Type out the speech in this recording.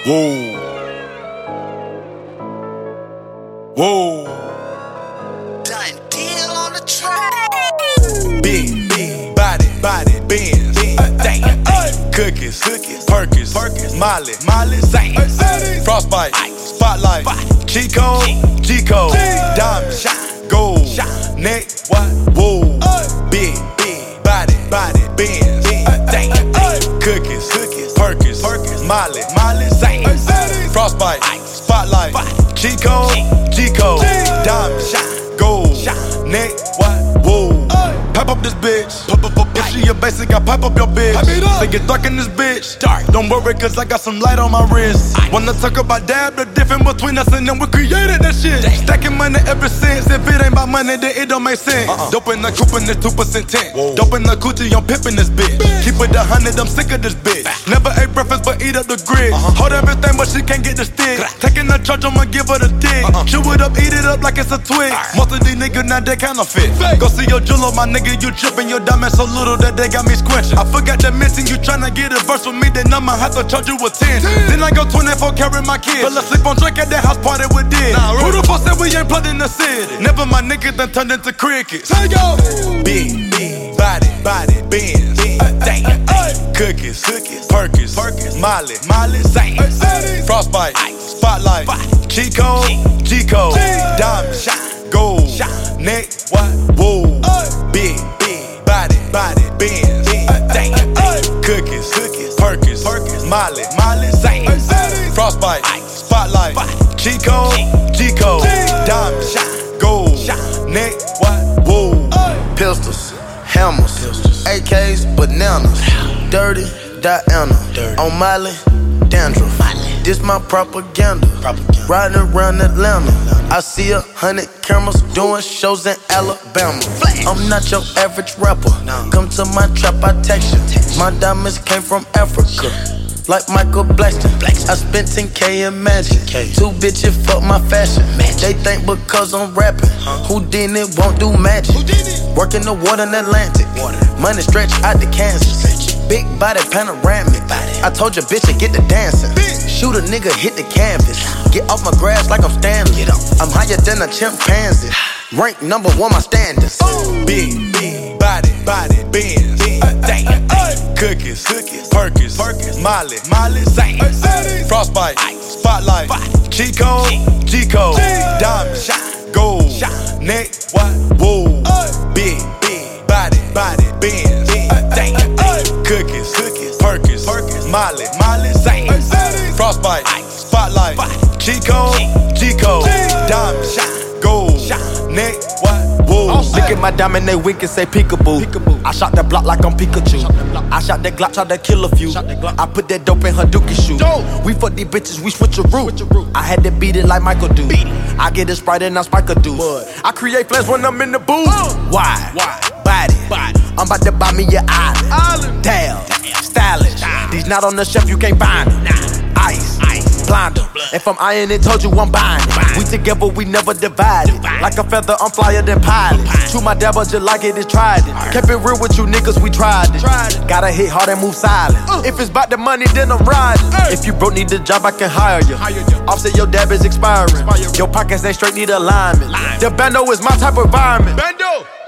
Whoa. Whoa. Done deal on the track. Big body, Benz. Cookies, Perkins, Molly, Zane. Frostbite, Spotlight, G-Code, Diamond, Gold, Neck, whoa. Big body, Benz. Cookies, Perkins, Molly, Zane. Frostbite, Spotlight, G-Code, Diamond, Gold, Neck, whoa. Pipe up this bitch. If she a basic, I pipe up your bitch. Say get dark in this bitch. Don't worry, cause I got some light on my wrist. Wanna talk about dab, the difference between us and them, we created that shit. Stacking money ever since. If it ain't about money, then it don't make sense. Dope in the coupe in this 2% tint. Dope in the coochie, I'm pimping this bitch. Keep it 100, I'm sick of this bitch. Never ate breakfast, but eat up the grid. Hold everything, but she can't get the stick. Taking the charge, I'ma give her the dick. Chew it up, eat it up like it's a twig. Most of these niggas now they counterfeit. Go see your jeweler, my nigga, you tripping. Your diamond so little that they got me squinching. I forgot to mention you tryna get a verse with me, then I'ma have to charge you a 10. Then I go 24 carry my kids. Fell asleep on drink at that house party with Dick. Who the fuck said we ain't plugged in the city? Never my niggas done turned into crickets. Big body, Benz. Cookies, Perkins, Molly, Zane. Frostbite, Spotlight, G-Code, Diamond, Gold, Neck, whoa. Big body, Benz. Cookies, Perkins, Molly, Zane. Frostbite, Spotlight, G-Code, Diamond, Gold, Neck, whoa. Pistols, hammers, AKs, bananas, dirty Diana, on Miley, dandruff. This my propaganda. Riding around Atlanta, I see 100 cameras doing shows in Alabama. I'm not your average rapper. Come to my trap, I text you. My diamonds came from Africa, like Michael Blackson. I spent 10K in Magic. 2 bitches fuck my fashion. They think because I'm rapping, Houdini won't do magic. Working the water in Atlantic. Money stretch out to Kansas. Big body panoramic. I told your bitch to get to dancing. Shoot a nigga, hit the canvas. Get off my grass like I'm Stanley. I'm higher than a chimpanzee. Rank number 1 my standards. Big body, Benz. Cookies, Perkins, Molly, Zane. Frostbite, Spotlight, G-Code, Diamond, Gold, Neck, whoa. Big body, Benz. Cookies, Perkins, Molly, Zane. Frostbite, Spotlight, G-Code, Diamond, Gold, Neck, whoa. Look at my diamond, they wink and say peekaboo. I shot the block like I'm Pikachu. I shot that Glock, tried to kill a few. I put that dope in her dookie shoe. We fuck these bitches, we switch a route. I had to beat it like Michael do. I get a Sprite and I spike a deuce. I create flash when I'm in the booth. Why? Body. I'm about to buy me your island. Damn, stylish. These not on the shelf, you can't find them. Ice. Blind them. If I'm iron, it told you I'm buying it. We together, we never divided. Like a feather, I'm flyer than pilot. Shoot my dabber just like it, tried it. Kept it real with you niggas, we tried it. Gotta hit hard and move silent. If it's about the money, then I'm riding. If you broke, need a job, I can hire you. Offset your dab is expiring. Your pockets ain't straight, need alignment. The bando is my type of environment.